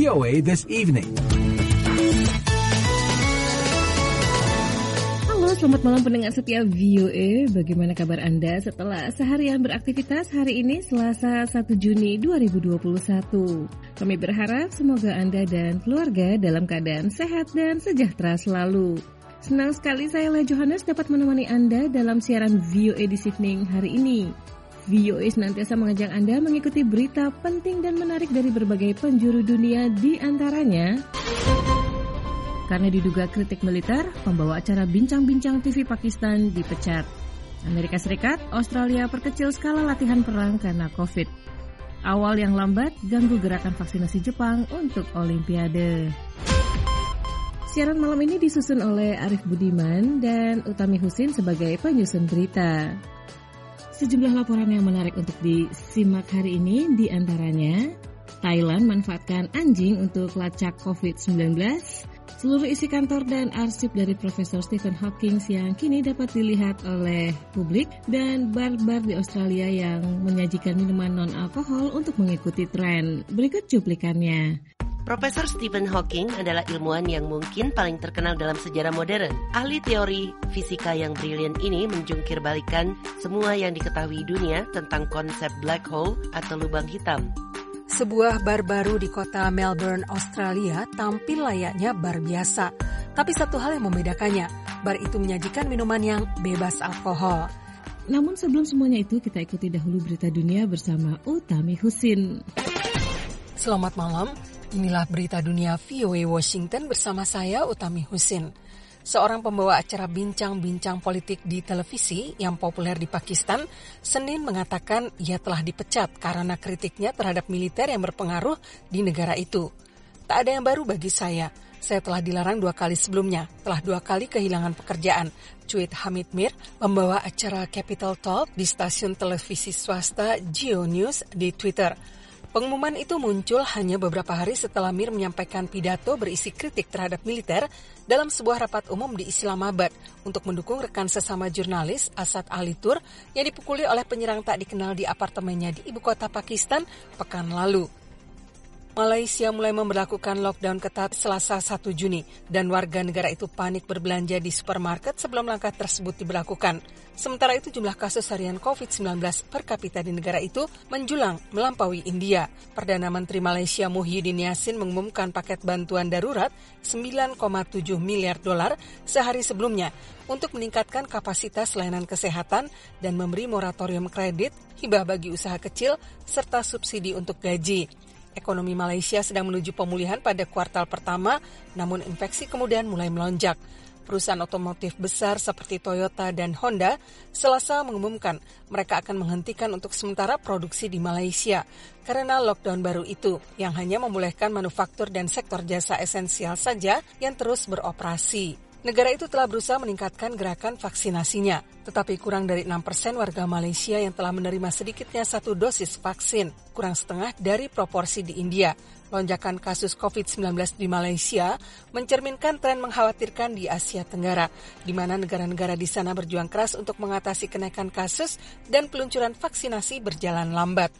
VOA This Evening. Halo, selamat malam pendengar setia VOA. Bagaimana kabar Anda setelah seharian beraktivitas hari ini Selasa 1 Juni 2021? Kami berharap semoga Anda dan keluarga dalam keadaan sehat dan sejahtera selalu. Senang sekali saya Leah Johannes dapat menemani Anda dalam siaran VOA This Evening hari ini. VOA senantiasa mengajak Anda mengikuti berita penting dan menarik dari berbagai penjuru dunia, di antaranya karena diduga kritik militer, pembawa acara bincang-bincang TV Pakistan dipecat. Amerika Serikat, Australia perkecil skala latihan perang karena COVID. Awal yang lambat ganggu gerakan vaksinasi Jepang untuk Olimpiade. Siaran malam ini disusun oleh Arif Budiman dan Utami Husin sebagai penyusun berita. Sejumlah laporan yang menarik untuk disimak hari ini, di antaranya Thailand manfaatkan anjing untuk lacak COVID-19, seluruh isi kantor dan arsip dari Profesor Stephen Hawking yang kini dapat dilihat oleh publik, dan bar-bar di Australia yang menyajikan minuman non-alkohol untuk mengikuti tren. Berikut cuplikannya. Profesor Stephen Hawking adalah ilmuwan yang mungkin paling terkenal dalam sejarah modern. Ahli teori fisika yang brilian ini menjungkir balikan semua yang diketahui dunia tentang konsep black hole atau lubang hitam. Sebuah bar baru di kota Melbourne, Australia tampil layaknya bar biasa. Tapi satu hal yang membedakannya, bar itu menyajikan minuman yang bebas alkohol. Namun sebelum semuanya itu, kita ikuti dahulu berita dunia bersama Utami Husin. Selamat malam. Inilah berita dunia VOA Washington bersama saya, Utami Husin. Seorang pembawa acara bincang-bincang politik di televisi yang populer di Pakistan, Senin mengatakan ia telah dipecat karena kritiknya terhadap militer yang berpengaruh di negara itu. Tak ada yang baru bagi saya telah dilarang 2 kali sebelumnya, telah 2 kali kehilangan pekerjaan, cuit Hamid Mir, pembawa acara Capital Talk di stasiun televisi swasta Geo News di Twitter. Pengumuman itu muncul hanya beberapa hari setelah Mir menyampaikan pidato berisi kritik terhadap militer dalam sebuah rapat umum di Islamabad untuk mendukung rekan sesama jurnalis Asad Ali Tur yang dipukuli oleh penyerang tak dikenal di apartemennya di ibu kota Pakistan pekan lalu. Malaysia mulai memberlakukan lockdown ketat Selasa 1 Juni dan warga negara itu panik berbelanja di supermarket sebelum langkah tersebut diberlakukan. Sementara itu jumlah kasus harian COVID-19 per kapita di negara itu menjulang melampaui India. Perdana Menteri Malaysia Muhyiddin Yassin mengumumkan paket bantuan darurat $9,7 miliar sehari sebelumnya untuk meningkatkan kapasitas layanan kesehatan dan memberi moratorium kredit, hibah bagi usaha kecil, serta subsidi untuk gaji. Ekonomi Malaysia sedang menuju pemulihan pada kuartal pertama, namun infeksi kemudian mulai melonjak. Perusahaan otomotif besar seperti Toyota dan Honda Selasa mengumumkan mereka akan menghentikan untuk sementara produksi di Malaysia karena lockdown baru itu yang hanya membolehkan manufaktur dan sektor jasa esensial saja yang terus beroperasi. Negara itu telah berusaha meningkatkan gerakan vaksinasinya, tetapi kurang dari 6% warga Malaysia yang telah menerima sedikitnya 1 dosis vaksin, kurang setengah dari proporsi di India. Lonjakan kasus COVID-19 di Malaysia mencerminkan tren mengkhawatirkan di Asia Tenggara, di mana negara-negara di sana berjuang keras untuk mengatasi kenaikan kasus dan peluncuran vaksinasi berjalan lambat.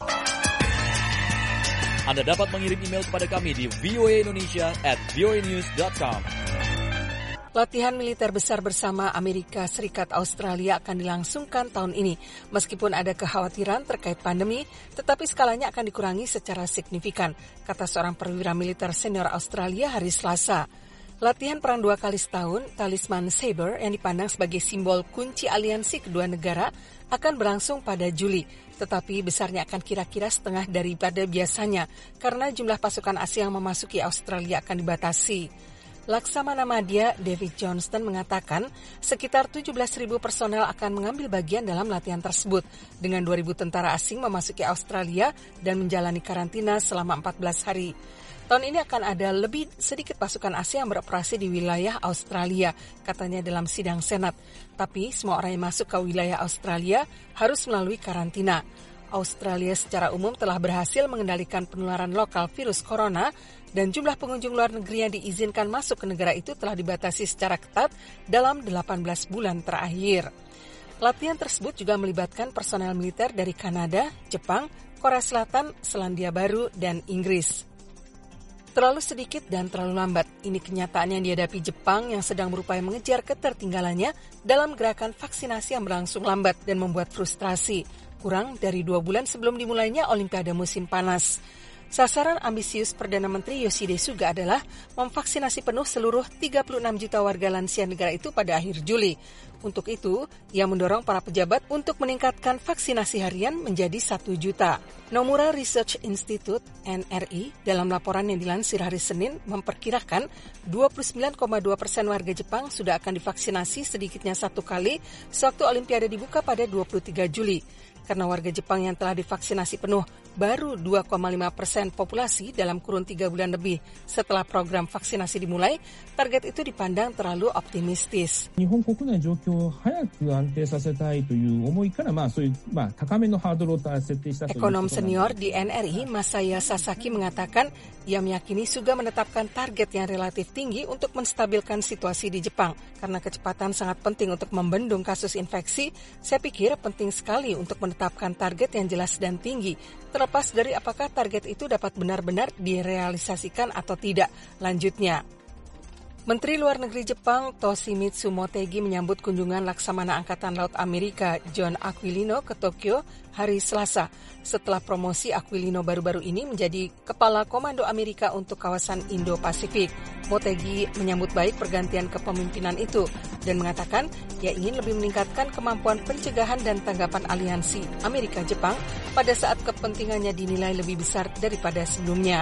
Anda dapat mengirim email kepada kami di voaindonesia@voanews.com. Latihan militer besar bersama Amerika Serikat Australia akan dilangsungkan tahun ini. Meskipun ada kekhawatiran terkait pandemi, tetapi skalanya akan dikurangi secara signifikan, kata seorang perwira militer senior Australia hari Selasa. Latihan perang 2 kali setahun, Talisman Sabre yang dipandang sebagai simbol kunci aliansi kedua negara akan berlangsung pada Juli. Tetapi besarnya akan kira-kira setengah daripada biasanya karena jumlah pasukan asing yang memasuki Australia akan dibatasi. Laksamana Madya David Johnston mengatakan sekitar 17.000 personel akan mengambil bagian dalam latihan tersebut dengan 2.000 tentara asing memasuki Australia dan menjalani karantina selama 14 hari. Tahun ini akan ada lebih sedikit pasukan asing yang beroperasi di wilayah Australia, katanya dalam sidang Senat. Tapi semua orang yang masuk ke wilayah Australia harus melalui karantina. Australia secara umum telah berhasil mengendalikan penularan lokal virus corona dan jumlah pengunjung luar negeri yang diizinkan masuk ke negara itu telah dibatasi secara ketat dalam 18 bulan terakhir. Latihan tersebut juga melibatkan personel militer dari Kanada, Jepang, Korea Selatan, Selandia Baru, dan Inggris. Terlalu sedikit dan terlalu lambat. Ini kenyataan yang dihadapi Jepang yang sedang berupaya mengejar ketertinggalannya dalam gerakan vaksinasi yang berlangsung lambat dan membuat frustrasi. Kurang dari 2 bulan sebelum dimulainya Olimpiade musim panas. Sasaran ambisius Perdana Menteri Yoshide Suga adalah memvaksinasi penuh seluruh 36 juta warga lansia negara itu pada akhir Juli. Untuk itu, ia mendorong para pejabat untuk meningkatkan vaksinasi harian menjadi 1 juta. Nomura Research Institute, NRI, dalam laporan yang dilansir hari Senin memperkirakan 29,2% warga Jepang sudah akan divaksinasi sedikitnya 1 kali sewaktu Olimpiade dibuka pada 23 Juli. Karena warga Jepang yang telah divaksinasi penuh baru 2,5% populasi dalam kurun 3 bulan lebih setelah program vaksinasi dimulai, target itu dipandang terlalu optimistis. Ekonom senior di NRI, Masaya Sasaki, mengatakan ia meyakini Suga menetapkan target yang relatif tinggi untuk menstabilkan situasi di Jepang. Karena kecepatan sangat penting untuk membendung kasus infeksi, saya pikir penting sekali untuk menetapkan target yang jelas dan tinggi, terlepas dari apakah target itu dapat benar-benar direalisasikan atau tidak. Lanjutnya, Menteri Luar Negeri Jepang Toshimitsu Motegi menyambut kunjungan Laksamana Angkatan Laut Amerika John Aquilino ke Tokyo hari Selasa. Setelah promosi, Aquilino baru-baru ini menjadi Kepala Komando Amerika untuk kawasan Indo-Pasifik. Motegi menyambut baik pergantian kepemimpinan itu dan mengatakan ia ingin lebih meningkatkan kemampuan pencegahan dan tanggapan aliansi Amerika-Jepang pada saat kepentingannya dinilai lebih besar daripada sebelumnya.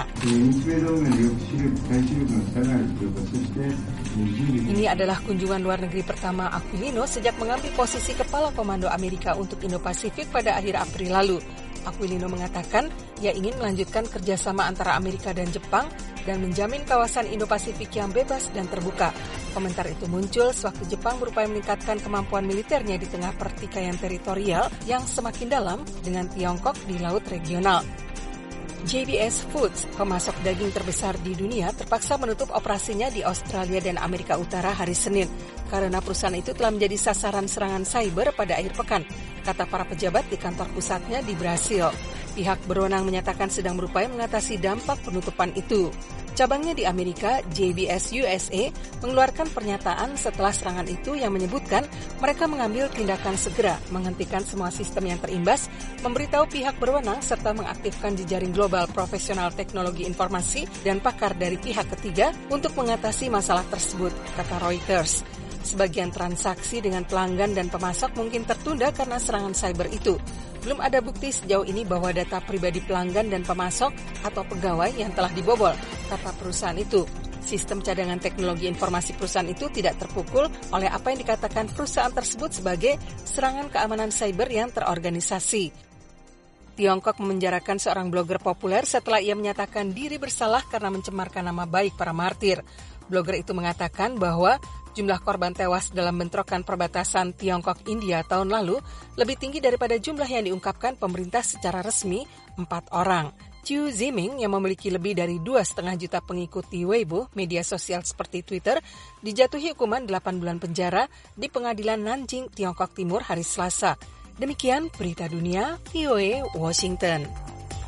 Ini adalah kunjungan luar negeri pertama Aquilino sejak mengambil posisi Kepala Komando Amerika untuk Indo-Pasifik pada akhir April lalu. Aquilino mengatakan ia ingin melanjutkan kerjasama antara Amerika dan Jepang dan menjamin kawasan Indo-Pasifik yang bebas dan terbuka. Komentar itu muncul sewaktu Jepang berupaya meningkatkan kemampuan militernya di tengah pertikaian teritorial yang semakin dalam dengan Tiongkok di laut regional. JBS Foods, pemasok daging terbesar di dunia, terpaksa menutup operasinya di Australia dan Amerika Utara hari Senin karena perusahaan itu telah menjadi sasaran serangan cyber pada akhir pekan, kata para pejabat di kantor pusatnya di Brasil. Pihak berwenang menyatakan sedang berupaya mengatasi dampak penutupan itu. Cabangnya di Amerika, JBS USA, mengeluarkan pernyataan setelah serangan itu yang menyebutkan mereka mengambil tindakan segera, menghentikan semua sistem yang terimbas, memberitahu pihak berwenang serta mengaktifkan jejaring global profesional teknologi informasi dan pakar dari pihak ketiga untuk mengatasi masalah tersebut, kata Reuters. Sebagian transaksi dengan pelanggan dan pemasok mungkin tertunda karena serangan cyber itu. Belum ada bukti sejauh ini bahwa data pribadi pelanggan dan pemasok atau pegawai yang telah dibobol, kata perusahaan itu. Sistem cadangan teknologi informasi perusahaan itu tidak terpukul oleh apa yang dikatakan perusahaan tersebut sebagai serangan keamanan cyber yang terorganisasi. Tiongkok memenjarakan seorang blogger populer setelah ia menyatakan diri bersalah karena mencemarkan nama baik para martir. Blogger itu mengatakan bahwa jumlah korban tewas dalam bentrokan perbatasan Tiongkok-India tahun lalu lebih tinggi daripada jumlah yang diungkapkan pemerintah secara resmi, 4 orang. Xu Ziming yang memiliki lebih dari 2,5 juta pengikut di Weibo, media sosial seperti Twitter, dijatuhi hukuman 8 bulan penjara di pengadilan Nanjing, Tiongkok Timur hari Selasa. Demikian berita dunia VOA Washington.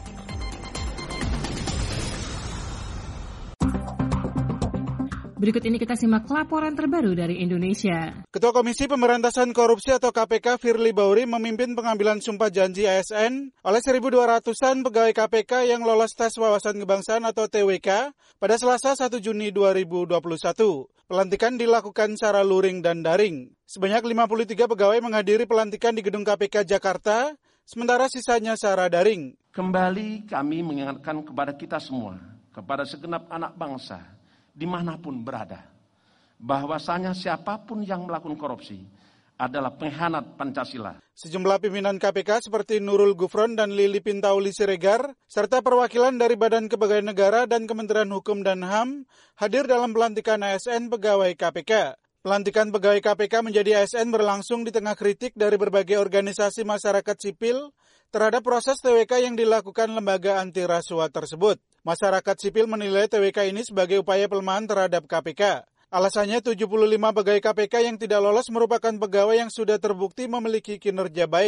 Berikut ini kita simak laporan terbaru dari Indonesia. Ketua Komisi Pemberantasan Korupsi atau KPK Firly Bahuri memimpin pengambilan sumpah janji ASN oleh 1.200-an pegawai KPK yang lolos tes wawasan kebangsaan atau TWK pada Selasa 1 Juni 2021. Pelantikan dilakukan secara luring dan daring. Sebanyak 53 pegawai menghadiri pelantikan di Gedung KPK Jakarta, sementara sisanya secara daring. Kembali kami mengingatkan kepada kita semua, kepada segenap anak bangsa, dimanapun berada, bahwasanya siapapun yang melakukan korupsi adalah pengkhianat Pancasila. Sejumlah pimpinan KPK seperti Nurul Gufron dan Lili Pintauli Siregar, serta perwakilan dari Badan Kepegawaian Negara dan Kementerian Hukum dan HAM hadir dalam pelantikan ASN pegawai KPK. Pelantikan pegawai KPK menjadi ASN berlangsung di tengah kritik dari berbagai organisasi masyarakat sipil terhadap proses TWK yang dilakukan lembaga anti rasuah tersebut. Masyarakat sipil menilai TWK ini sebagai upaya pelemahan terhadap KPK. Alasannya 75 pegawai KPK yang tidak lolos merupakan pegawai yang sudah terbukti memiliki kinerja baik.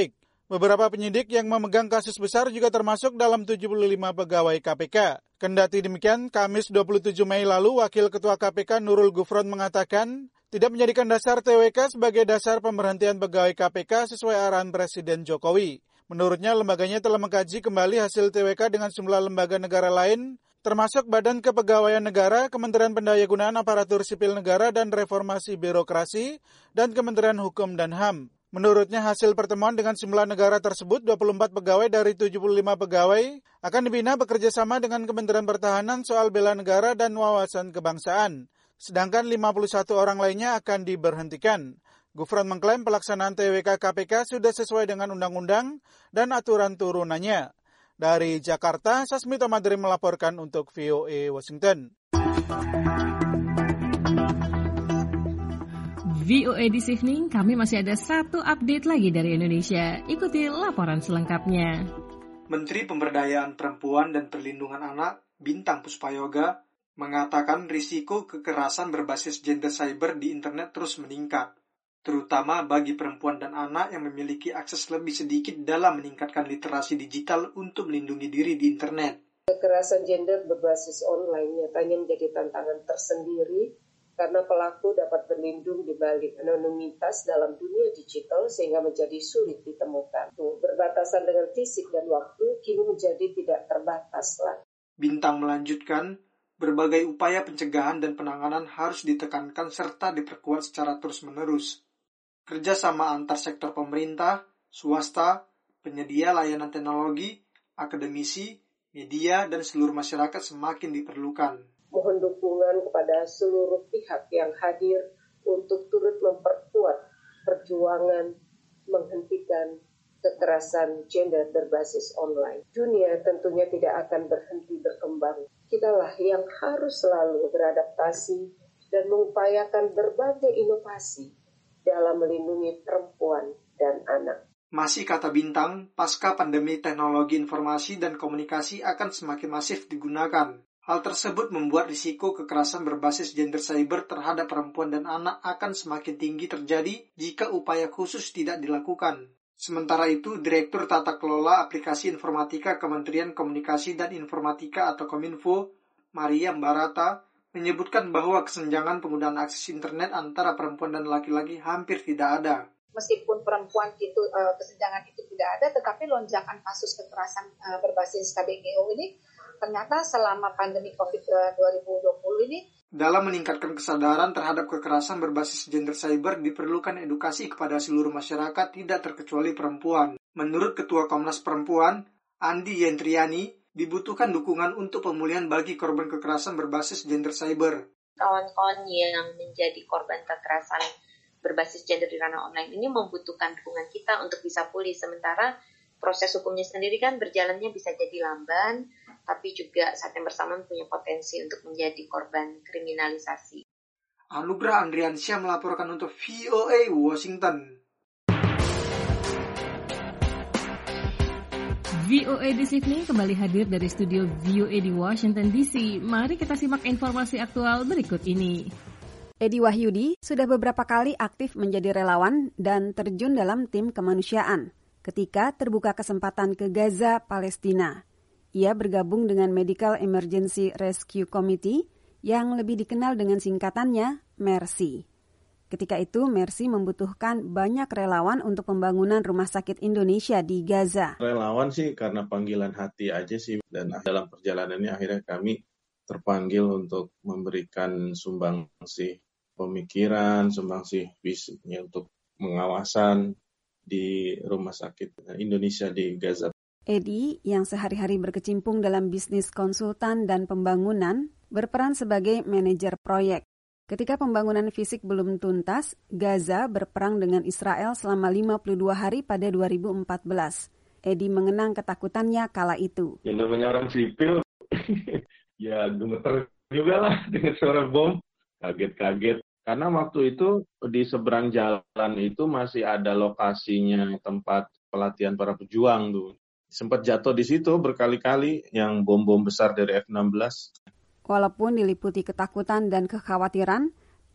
Beberapa penyidik yang memegang kasus besar juga termasuk dalam 75 pegawai KPK. Kendati demikian, Kamis 27 Mei lalu, Wakil Ketua KPK Nurul Gufron mengatakan tidak menjadikan dasar TWK sebagai dasar pemberhentian pegawai KPK sesuai arahan Presiden Jokowi. Menurutnya, lembaganya telah mengkaji kembali hasil TWK dengan sejumlah lembaga negara lain, termasuk Badan Kepegawaian Negara, Kementerian Pendayagunaan Aparatur Sipil Negara dan Reformasi Birokrasi, dan Kementerian Hukum dan HAM. Menurutnya hasil pertemuan dengan sejumlah negara tersebut, 24 pegawai dari 75 pegawai akan dibina bekerjasama dengan Kementerian Pertahanan soal bela negara dan wawasan kebangsaan. Sedangkan 51 orang lainnya akan diberhentikan. Gufron mengklaim pelaksanaan TWK KPK sudah sesuai dengan undang-undang dan aturan turunannya. Dari Jakarta, Sasmita Madri melaporkan untuk VOA Washington. VOA This Evening, kami masih ada satu update lagi dari Indonesia. Ikuti laporan selengkapnya. Menteri Pemberdayaan Perempuan dan Perlindungan Anak, Bintang Puspayoga, mengatakan risiko kekerasan berbasis gender cyber di internet terus meningkat, terutama bagi perempuan dan anak yang memiliki akses lebih sedikit dalam meningkatkan literasi digital untuk melindungi diri di internet. Kekerasan gender berbasis online nyatanya menjadi tantangan tersendiri karena pelaku dapat berlindung di balik anonimitas dalam dunia digital sehingga menjadi sulit ditemukan. Berbatasan dengan fisik dan waktu kini menjadi tidak terbatas lagi. Bintang melanjutkan, berbagai upaya pencegahan dan penanganan harus ditekankan serta diperkuat secara terus-menerus. Kerjasama antar sektor pemerintah, swasta, penyedia layanan teknologi, akademisi, media, dan seluruh masyarakat semakin diperlukan. Mohon dukungan kepada seluruh pihak yang hadir untuk turut memperkuat perjuangan menghentikan kekerasan gender berbasis online. Dunia tentunya tidak akan berhenti berkembang. Kitalah yang harus selalu beradaptasi dan mengupayakan berbagai inovasi dalam melindungi perempuan dan anak. Masih kata Bintang, pasca pandemi teknologi informasi dan komunikasi akan semakin masif digunakan. Hal tersebut membuat risiko kekerasan berbasis gender cyber terhadap perempuan dan anak akan semakin tinggi terjadi jika upaya khusus tidak dilakukan. Sementara itu, Direktur Tata Kelola Aplikasi Informatika Kementerian Komunikasi dan Informatika atau Kominfo, Maria Barata, menyebutkan bahwa kesenjangan penggunaan akses internet antara perempuan dan laki-laki hampir tidak ada. Meskipun perempuan itu kesenjangan itu tidak ada, tetapi lonjakan kasus kekerasan berbasis KBGO ini ternyata selama pandemi COVID 2020 ini. Dalam meningkatkan kesadaran terhadap kekerasan berbasis gender cyber diperlukan edukasi kepada seluruh masyarakat tidak terkecuali perempuan. Menurut Ketua Komnas Perempuan, Andi Yentriani, dibutuhkan dukungan untuk pemulihan bagi korban kekerasan berbasis gender cyber. Kawan-kawan yang menjadi korban kekerasan berbasis gender di ranah online ini membutuhkan dukungan kita untuk bisa pulih. Sementara proses hukumnya sendiri kan berjalannya bisa jadi lamban, tapi juga saat yang bersamaan punya potensi untuk menjadi korban kriminalisasi. Anugrah Andriansyah melaporkan untuk VOA Washington. VOA This Evening kembali hadir dari studio VOA di Washington DC. Mari kita simak informasi aktual berikut ini. Edi Wahyudi sudah beberapa kali aktif menjadi relawan dan terjun dalam tim kemanusiaan ketika terbuka kesempatan ke Gaza, Palestina. Ia bergabung dengan Medical Emergency Rescue Committee yang lebih dikenal dengan singkatannya MERCY. Ketika itu, MERCY membutuhkan banyak relawan untuk pembangunan rumah sakit Indonesia di Gaza. Relawan sih karena panggilan hati aja sih, dan dalam perjalanannya akhirnya kami terpanggil untuk memberikan sumbangsih pemikiran, sumbangsih fisiknya untuk pengawasan di rumah sakit Indonesia di Gaza. Edi, yang sehari-hari berkecimpung dalam bisnis konsultan dan pembangunan, berperan sebagai manajer proyek. Ketika pembangunan fisik belum tuntas, Gaza berperang dengan Israel selama 52 hari pada 2014. Edi mengenang ketakutannya kala itu. Yang namanya orang sipil, ya gemeter juga lah dengan suara bom. Kaget-kaget. Karena waktu itu di seberang jalan itu masih ada lokasinya tempat pelatihan para pejuang tuh. Sempat jatuh di situ berkali-kali yang bom-bom besar dari F-16. Walaupun diliputi ketakutan dan kekhawatiran,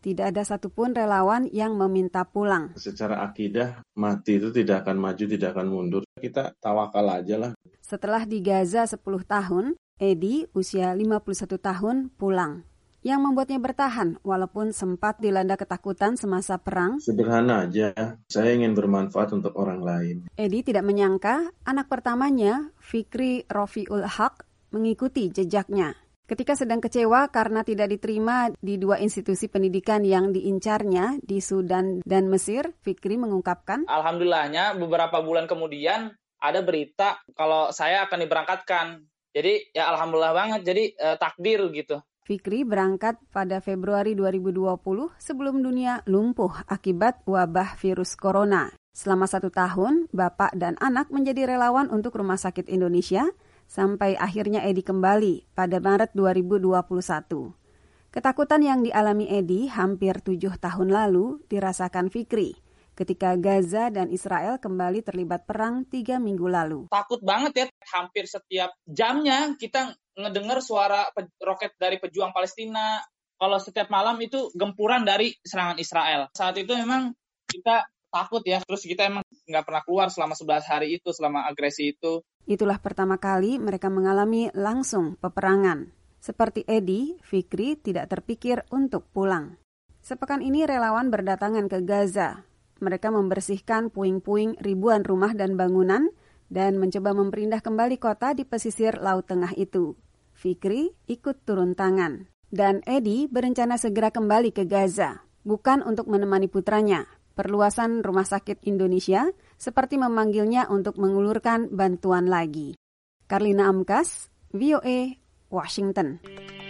tidak ada satupun relawan yang meminta pulang. Secara akidah, mati itu tidak akan maju, tidak akan mundur. Kita tawakal aja lah. Setelah di Gaza 10 tahun, Edi, usia 51 tahun, pulang. Yang membuatnya bertahan walaupun sempat dilanda ketakutan semasa perang. Sederhana aja, saya ingin bermanfaat untuk orang lain. Edi tidak menyangka anak pertamanya, Fikri Rofiul Haq, mengikuti jejaknya. Ketika sedang kecewa karena tidak diterima di 2 institusi pendidikan yang diincarnya di Sudan dan Mesir, Fikri mengungkapkan, alhamdulillahnya beberapa bulan kemudian ada berita kalau saya akan diberangkatkan. Jadi ya alhamdulillah banget, jadi takdir gitu. Fikri berangkat pada Februari 2020 sebelum dunia lumpuh akibat wabah virus corona. Selama 1 tahun, bapak dan anak menjadi relawan untuk Rumah Sakit Indonesia, sampai akhirnya Edi kembali pada Maret 2021. Ketakutan yang dialami Edi hampir 7 tahun lalu dirasakan Fikri ketika Gaza dan Israel kembali terlibat perang 3 minggu lalu. Takut banget ya, hampir setiap jamnya kita ngedengar suara roket dari pejuang Palestina. Kalau setiap malam itu gempuran dari serangan Israel. Saat itu memang kita takut ya, terus kita emang nggak pernah keluar selama 11 hari itu, selama agresi itu. Itulah pertama kali mereka mengalami langsung peperangan. Seperti Edi, Fikri tidak terpikir untuk pulang. Sepekan ini relawan berdatangan ke Gaza. Mereka membersihkan puing-puing ribuan rumah dan bangunan dan mencoba memperindah kembali kota di pesisir Laut Tengah itu. Fikri ikut turun tangan. Dan Edi berencana segera kembali ke Gaza, bukan untuk menemani putranya. Perluasan Rumah Sakit Indonesia seperti memanggilnya untuk mengulurkan bantuan lagi. Karlina Amkas, VOA, Washington.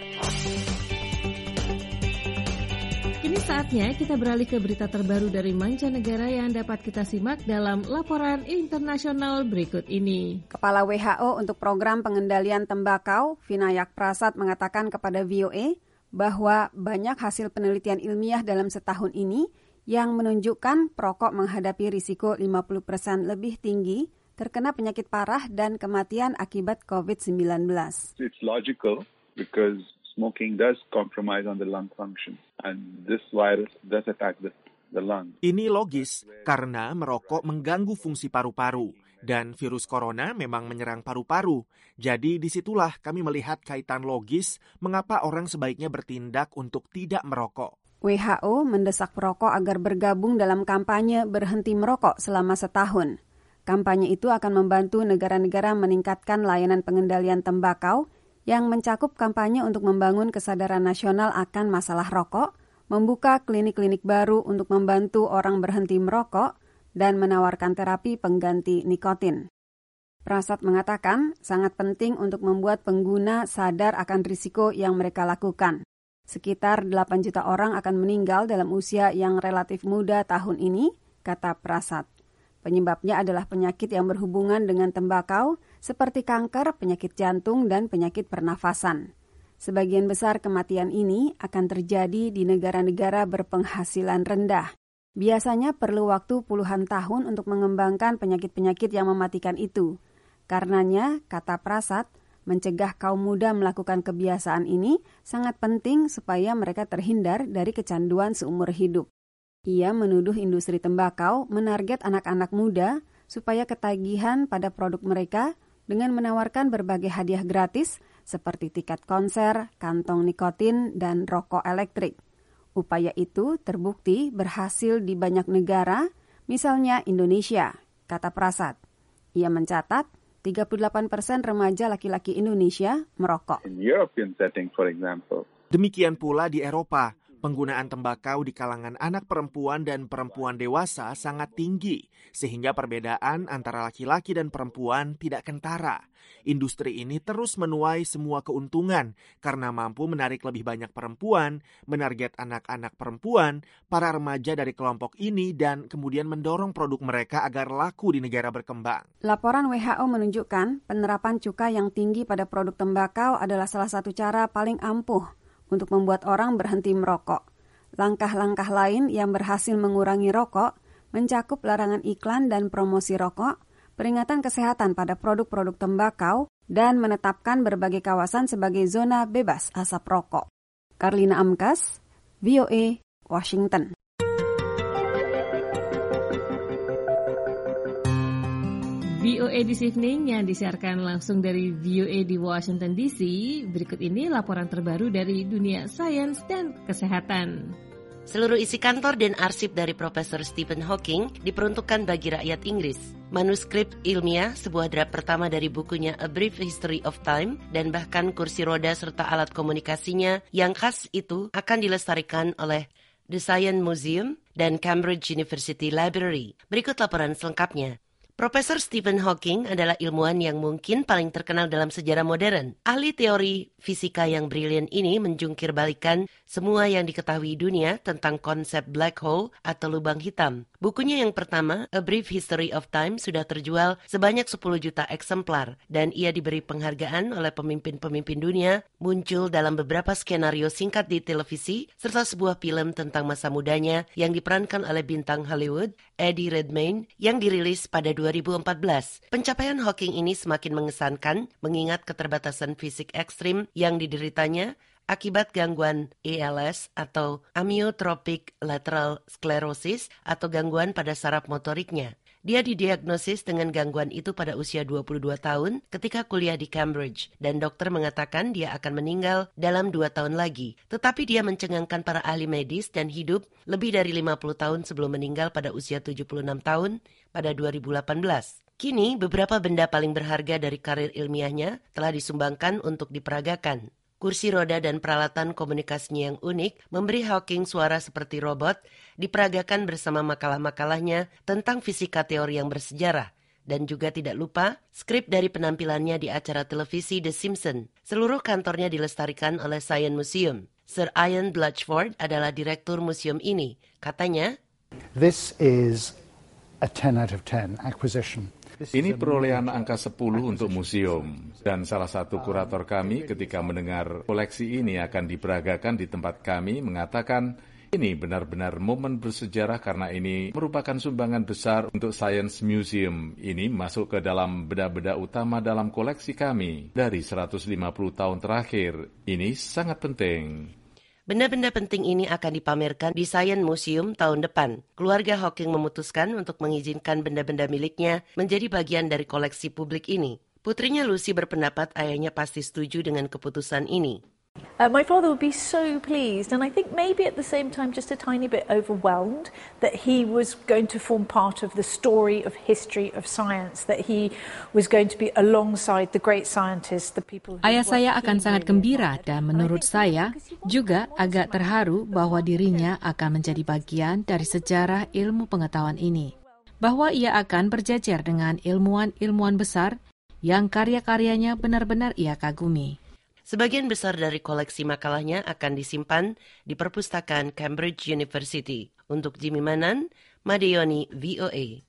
Kini saatnya kita beralih ke berita terbaru dari mancanegara yang dapat kita simak dalam laporan internasional berikut ini. Kepala WHO untuk Program Pengendalian Tembakau, Vinayak Prasad, mengatakan kepada VOA bahwa banyak hasil penelitian ilmiah dalam setahun ini yang menunjukkan perokok menghadapi risiko 50% lebih tinggi terkena penyakit parah dan kematian akibat COVID-19. It's logical because smoking does compromise on the lung function and this virus does attack the lung. Ini logis karena merokok mengganggu fungsi paru-paru dan virus corona memang menyerang paru-paru. Jadi disitulah kami melihat kaitan logis mengapa orang sebaiknya bertindak untuk tidak merokok. WHO mendesak perokok agar bergabung dalam kampanye berhenti merokok selama setahun. Kampanye itu akan membantu negara-negara meningkatkan layanan pengendalian tembakau yang mencakup kampanye untuk membangun kesadaran nasional akan masalah rokok, membuka klinik-klinik baru untuk membantu orang berhenti merokok, dan menawarkan terapi pengganti nikotin. Prasad mengatakan sangat penting untuk membuat pengguna sadar akan risiko yang mereka lakukan. Sekitar 8 juta orang akan meninggal dalam usia yang relatif muda tahun ini, kata Prasad. Penyebabnya adalah penyakit yang berhubungan dengan tembakau, seperti kanker, penyakit jantung, dan penyakit pernafasan. Sebagian besar kematian ini akan terjadi di negara-negara berpenghasilan rendah. Biasanya perlu waktu puluhan tahun untuk mengembangkan penyakit-penyakit yang mematikan itu. Karenanya, kata Prasad, mencegah kaum muda melakukan kebiasaan ini sangat penting supaya mereka terhindar dari kecanduan seumur hidup. Ia menuduh industri tembakau menarget anak-anak muda supaya ketagihan pada produk mereka dengan menawarkan berbagai hadiah gratis seperti tiket konser, kantong nikotin, dan rokok elektrik. Upaya itu terbukti berhasil di banyak negara, misalnya Indonesia, kata Prasad. Ia mencatat 38% remaja laki-laki Indonesia merokok. In European setting, for example. Demikian pula di Eropa, penggunaan tembakau di kalangan anak perempuan dan perempuan dewasa sangat tinggi, sehingga perbedaan antara laki-laki dan perempuan tidak kentara. Industri ini terus menuai semua keuntungan karena mampu menarik lebih banyak perempuan, menarget anak-anak perempuan, para remaja dari kelompok ini, dan kemudian mendorong produk mereka agar laku di negara berkembang. Laporan WHO menunjukkan penerapan cukai yang tinggi pada produk tembakau adalah salah satu cara paling ampuh untuk membuat orang berhenti merokok. Langkah-langkah lain yang berhasil mengurangi rokok mencakup larangan iklan dan promosi rokok, peringatan kesehatan pada produk-produk tembakau, dan menetapkan berbagai kawasan sebagai zona bebas asap rokok. Karlina Amkas, VOA, Washington. VOA This Evening yang disiarkan langsung dari VOA di Washington DC. Berikut ini laporan terbaru dari dunia sains dan kesehatan. Seluruh isi kantor dan arsip dari Profesor Stephen Hawking diperuntukkan bagi rakyat Inggris. Manuskrip ilmiah, sebuah draft pertama dari bukunya A Brief History of Time, dan bahkan kursi roda serta alat komunikasinya yang khas itu akan dilestarikan oleh The Science Museum dan Cambridge University Library. Berikut laporan selengkapnya. Profesor Stephen Hawking adalah ilmuwan yang mungkin paling terkenal dalam sejarah modern. Ahli teori fisika yang brilian ini menjungkir balikan semua yang diketahui dunia tentang konsep black hole atau lubang hitam. Bukunya yang pertama, A Brief History of Time, sudah terjual sebanyak 10 juta eksemplar dan ia diberi penghargaan oleh pemimpin-pemimpin dunia, muncul dalam beberapa skenario singkat di televisi, serta sebuah film tentang masa mudanya yang diperankan oleh bintang Hollywood, Eddie Redmayne, yang dirilis pada 2014. Pencapaian Hawking ini semakin mengesankan mengingat keterbatasan fisik ekstrim yang dideritanya akibat gangguan ALS atau amyotrophic lateral sclerosis atau gangguan pada saraf motoriknya. Dia didiagnosis dengan gangguan itu pada usia 22 tahun ketika kuliah di Cambridge dan dokter mengatakan dia akan meninggal dalam 2 tahun lagi. Tetapi dia mencengangkan para ahli medis dan hidup lebih dari 50 tahun sebelum meninggal pada usia 76 tahun pada 2018. Kini beberapa benda paling berharga dari karir ilmiahnya telah disumbangkan untuk diperagakan. Kursi roda dan peralatan komunikasinya yang unik memberi Hawking suara seperti robot, diperagakan bersama makalah-makalahnya tentang fisika teori yang bersejarah. Dan juga tidak lupa, skrip dari penampilannya di acara televisi The Simpsons. Seluruh kantornya dilestarikan oleh Science Museum. Sir Ian Blatchford adalah direktur museum ini. Katanya, "This is a 10 out of 10 acquisition. Ini perolehan angka 10 untuk museum, dan salah satu kurator kami ketika mendengar koleksi ini akan diperagakan di tempat kami mengatakan, ini benar-benar momen bersejarah karena ini merupakan sumbangan besar untuk Science Museum. Ini masuk ke dalam benda-benda utama dalam koleksi kami dari 150 tahun terakhir. Ini sangat penting. Benda-benda penting ini akan dipamerkan di Science Museum tahun depan. Keluarga Hawking memutuskan untuk mengizinkan benda-benda miliknya menjadi bagian dari koleksi publik ini. Putrinya Lucy berpendapat ayahnya pasti setuju dengan keputusan ini. My father would be so pleased, and I think maybe at the same time just a tiny bit overwhelmed that he was going to form part of the story of history of science, that he was going to be alongside the great scientists, the people. Ayah saya akan sangat gembira dan menurut saya juga agak terharu bahwa dirinya akan menjadi bagian dari sejarah ilmu pengetahuan ini. Bahwa ia akan berjajar dengan ilmuwan-ilmuwan besar yang karya-karyanya benar-benar ia kagumi. Sebagian besar dari koleksi makalahnya akan disimpan di perpustakaan Cambridge University. Untuk Jimmy Manan, Madeoni, VOA.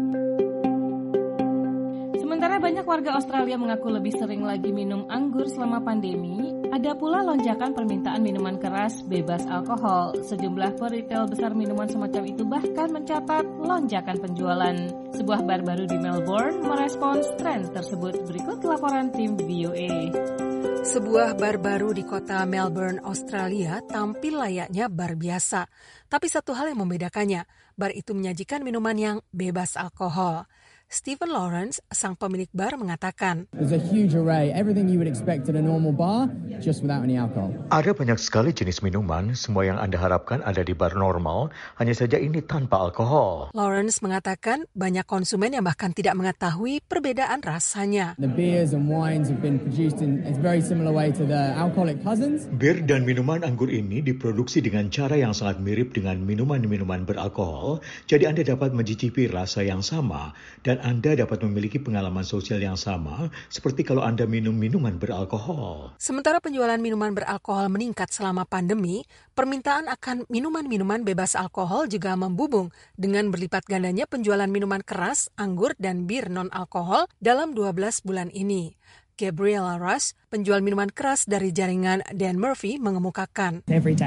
Sementara banyak warga Australia mengaku lebih sering lagi minum anggur selama pandemi, ada pula lonjakan permintaan minuman keras bebas alkohol. Sejumlah peritel besar minuman semacam itu bahkan mencatat lonjakan penjualan. Sebuah bar baru di Melbourne merespons tren tersebut. Berikut laporan tim VOA. Sebuah bar baru di kota Melbourne, Australia tampil layaknya bar biasa. Tapi satu hal yang membedakannya, bar itu menyajikan minuman yang bebas alkohol. Stephen Lawrence, sang pemilik bar, mengatakan, There's a huge array, everything you would expect at a normal bar, just without any alcohol. Ada banyak sekali jenis minuman, semua yang Anda harapkan ada di bar normal, hanya saja ini tanpa alkohol. Lawrence mengatakan banyak konsumen yang bahkan tidak mengetahui perbedaan rasanya. The beers and wines have been produced in a very similar way to the alcoholic cousins. Bir dan minuman anggur ini diproduksi dengan cara yang sangat mirip dengan minuman-minuman beralkohol, jadi Anda dapat mencicipi rasa yang sama, dan Anda dapat memiliki pengalaman sosial yang sama seperti kalau Anda minum minuman beralkohol. Sementara penjualan minuman beralkohol meningkat selama pandemi, permintaan akan minuman-minuman bebas alkohol juga membubung dengan berlipat gandanya penjualan minuman keras, anggur, dan bir non-alkohol dalam 12 bulan ini. Gabriella Russ, penjual minuman keras dari jaringan Dan Murphy, mengemukakan.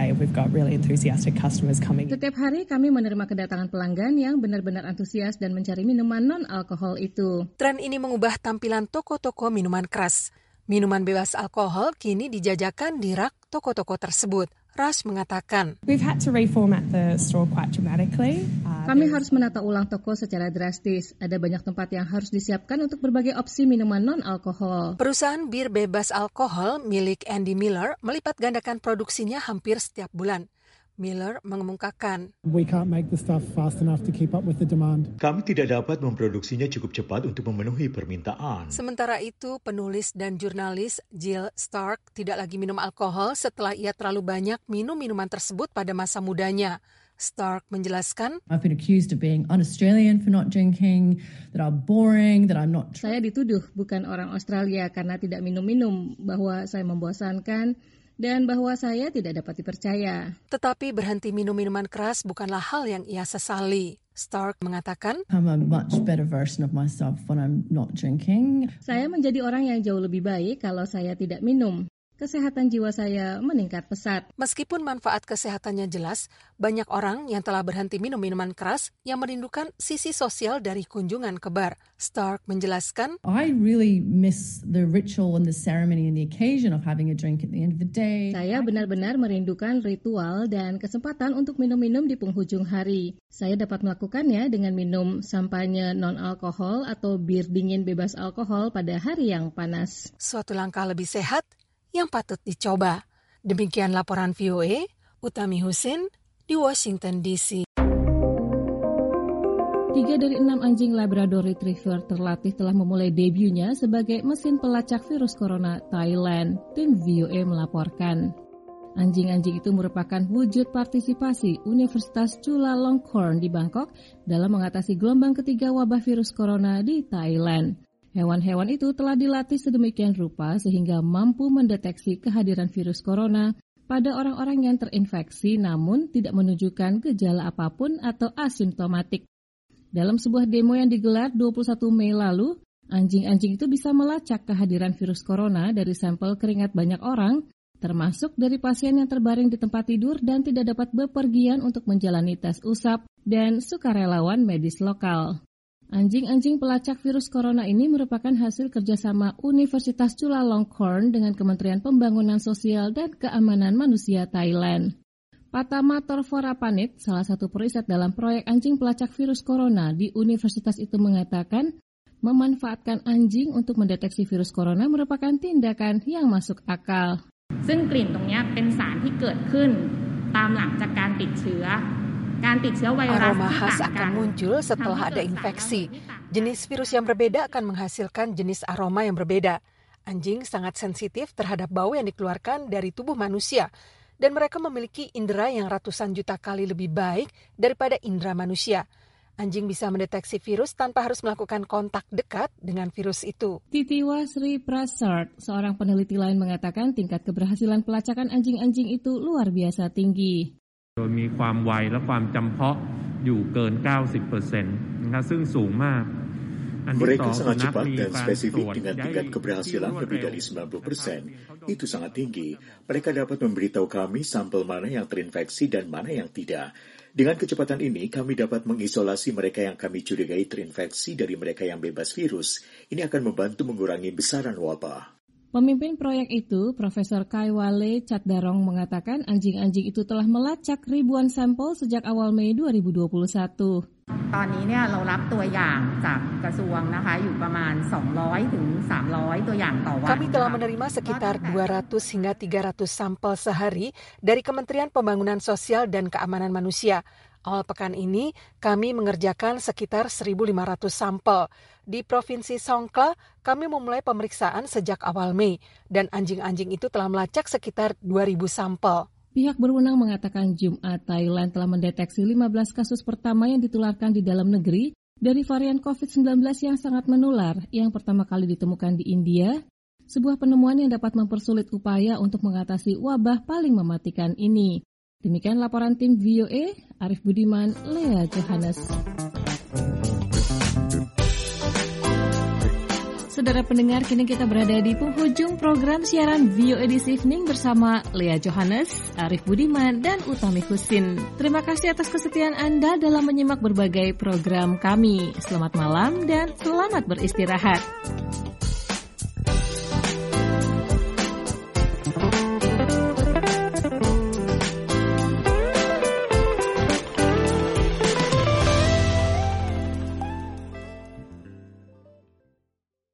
Setiap hari kami menerima kedatangan pelanggan yang benar-benar antusias dan mencari minuman non-alkohol itu. Tren ini mengubah tampilan toko-toko minuman keras. Minuman bebas alkohol kini dijajakan di rak toko-toko tersebut. Ras mengatakan, kami harus menata ulang toko secara drastis. Ada banyak tempat yang harus disiapkan untuk berbagai opsi minuman non-alkohol. Perusahaan bir bebas alkohol milik Andy Miller melipat gandakan produksinya hampir setiap bulan. Miller mengemukakan, kami tidak dapat memproduksinya cukup cepat untuk memenuhi permintaan. Sementara itu, penulis dan jurnalis Jill Stark tidak lagi minum alkohol setelah ia terlalu banyak minum minuman tersebut pada masa mudanya. Stark menjelaskan, saya dituduh bukan orang Australia karena tidak minum-minum, bahwa saya membosankan, dan bahwa saya tidak dapat dipercaya. Tetapi berhenti minum minuman keras bukanlah hal yang ia sesali. Stark mengatakan, saya menjadi orang yang jauh lebih baik kalau saya tidak minum. Kesehatan jiwa saya meningkat pesat. Meskipun manfaat kesehatannya jelas, banyak orang yang telah berhenti minum minuman keras yang merindukan sisi sosial dari kunjungan ke bar. Stark menjelaskan, saya benar-benar merindukan ritual dan kesempatan untuk minum-minum di penghujung hari. Saya dapat melakukannya dengan minum sampanye non-alkohol atau bir dingin bebas alkohol pada hari yang panas. Suatu langkah lebih sehat yang patut dicoba. Demikian laporan VOA, Utami Husin di Washington DC. 3 dari 6 anjing Labrador Retriever terlatih telah memulai debutnya sebagai mesin pelacak virus corona Thailand, tim VOA melaporkan. Anjing-anjing itu merupakan wujud partisipasi Universitas Chulalongkorn di Bangkok dalam mengatasi gelombang ketiga wabah virus corona di Thailand. Hewan-hewan itu telah dilatih sedemikian rupa sehingga mampu mendeteksi kehadiran virus corona pada orang-orang yang terinfeksi namun tidak menunjukkan gejala apapun atau asimptomatik. Dalam sebuah demo yang digelar 21 Mei lalu, anjing-anjing itu bisa melacak kehadiran virus corona dari sampel keringat banyak orang, termasuk dari pasien yang terbaring di tempat tidur dan tidak dapat bepergian untuk menjalani tes usap dan sukarelawan medis lokal. Anjing-anjing pelacak virus corona ini merupakan hasil kerjasama Universitas Chulalongkorn dengan Kementerian Pembangunan Sosial dan Keamanan Manusia Thailand. Patama Torvorapanit, salah satu periset dalam proyek anjing pelacak virus corona di universitas itu mengatakan, memanfaatkan anjing untuk mendeteksi virus corona merupakan tindakan yang masuk akal. ซึ่งกลิ่นตรงนี้เป็นสารที่เกิดขึ้นตามหลังจากการติดเชื้อ Aroma khas akan muncul setelah ada infeksi. Jenis virus yang berbeda akan menghasilkan jenis aroma yang berbeda. Anjing sangat sensitif terhadap bau yang dikeluarkan dari tubuh manusia, dan mereka memiliki indera yang ratusan juta kali lebih baik daripada indera manusia. Anjing bisa mendeteksi virus tanpa harus melakukan kontak dekat dengan virus itu. Titiwa Sri Prasad, seorang peneliti lain mengatakan tingkat keberhasilan pelacakan anjing-anjing itu luar biasa tinggi. โดยมีความไวและความจำเพาะอยู่เกิน 90% นะครับซึ่งสูงมาก Mereka sangat cepat dan spesifik dengan tingkat keberhasilan lebih dari 90%. Itu sangat tinggi. Mereka dapat memberitahu kami sampel mana yang terinfeksi dan mana yang tidak. Dengan kecepatan ini, kami dapat mengisolasi mereka yang kami curigai terinfeksi dari mereka yang bebas virus. Ini akan membantu mengurangi besaran wabah. Pemimpin proyek itu, Profesor Kaiwale Catdarong mengatakan anjing-anjing itu telah melacak ribuan sampel sejak awal Mei 2021. ตอนนี้เนี่ยเรารับตัวอย่างจากกระทรวงนะคะอยู่ประมาณ200ถึง300ตัวอย่างต่อวัน Kami telah menerima sekitar 200 hingga 300 sampel sehari dari Kementerian Pembangunan Sosial dan Keamanan Manusia. Awal pekan ini, kami mengerjakan sekitar 1.500 sampel. Di Provinsi Songkhla, kami memulai pemeriksaan sejak awal Mei, dan anjing-anjing itu telah melacak sekitar 2.000 sampel. Pihak berwenang mengatakan Jumat Thailand telah mendeteksi 15 kasus pertama yang ditularkan di dalam negeri dari varian COVID-19 yang sangat menular, yang pertama kali ditemukan di India, sebuah penemuan yang dapat mempersulit upaya untuk mengatasi wabah paling mematikan ini. Demikian laporan tim VOA, Arif Budiman, Lea Johannes. Saudara pendengar, kini kita berada di penghujung program siaran VOA This Evening bersama Lea Johannes, Arif Budiman, dan Utami Husin. Terima kasih atas kesetiaan Anda dalam menyimak berbagai program kami. Selamat malam dan selamat beristirahat.